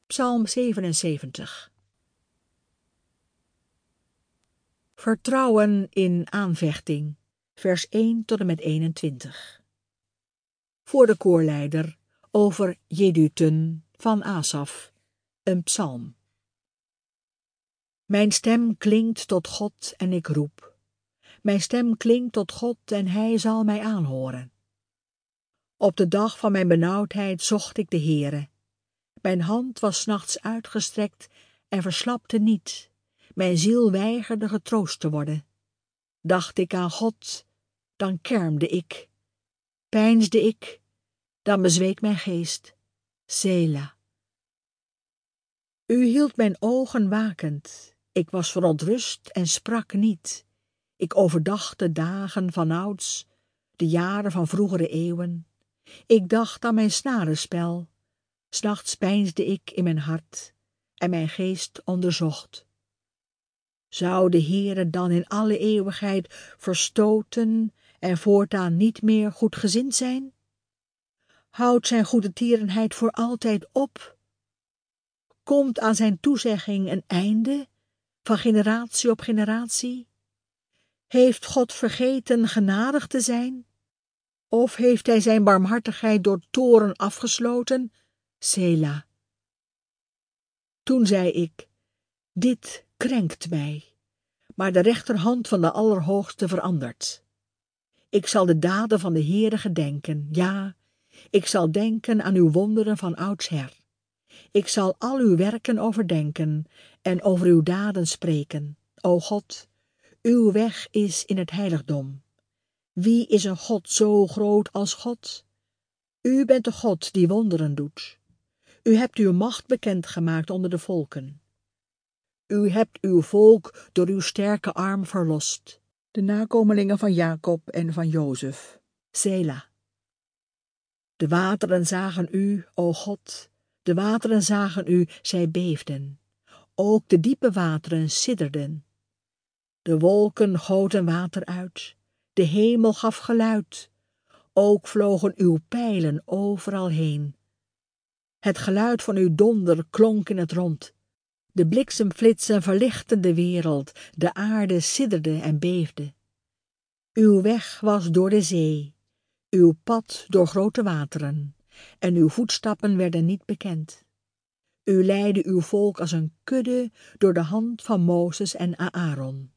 Psalm 77. Vertrouwen in aanvechting, vers 1 tot en met 21. Voor de koorleider over Jedutun van Asaf, een psalm. Mijn stem klinkt tot God en ik roep. Mijn stem klinkt tot God en hij zal mij aanhoren. Op de dag van mijn benauwdheid zocht ik de Heere. Mijn hand was 's nachts uitgestrekt en verslapte niet. Mijn ziel weigerde getroost te worden. Dacht ik aan God, dan kermde ik. Peinsde ik, dan bezweek mijn geest. Sela. U hield mijn ogen wakend. Ik was verontrust en sprak niet. Ik overdacht de dagen vanouds, de jaren van vroegere eeuwen. Ik dacht aan mijn snarenspel. 's Nachts peinsde ik in mijn hart en mijn geest onderzocht. Zou de Heere dan in alle eeuwigheid verstoten en voortaan niet meer goedgezind zijn? Houdt zijn goedertierenheid voor altijd op? Komt aan zijn toezegging een einde, van generatie op generatie? Heeft God vergeten genadig te zijn? Of heeft hij zijn barmhartigheid door toorn afgesloten? Sela. Toen zei ik, dit krenkt mij, maar de rechterhand van de Allerhoogste verandert. Ik zal de daden van de Heere gedenken, ja, ik zal denken aan uw wonderen van oudsher. Ik zal al uw werken overdenken en over uw daden spreken. O God, uw weg is in het heiligdom. Wie is een God zo groot als God? U bent de God die wonderen doet. U hebt uw macht bekendgemaakt onder de volken. U hebt uw volk door uw sterke arm verlost, de nakomelingen van Jacob en van Jozef. Sela. De wateren zagen u, o God, de wateren zagen u, zij beefden. Ook de diepe wateren sidderden. De wolken goten water uit, de hemel gaf geluid. Ook vlogen uw pijlen overal heen. Het geluid van uw donder klonk in het rond. De bliksemflitsen verlichtten de wereld, de aarde sidderde en beefde. Uw weg was door de zee, uw pad door grote wateren, en uw voetstappen werden niet bekend. U leidde uw volk als een kudde door de hand van Mozes en Aaron.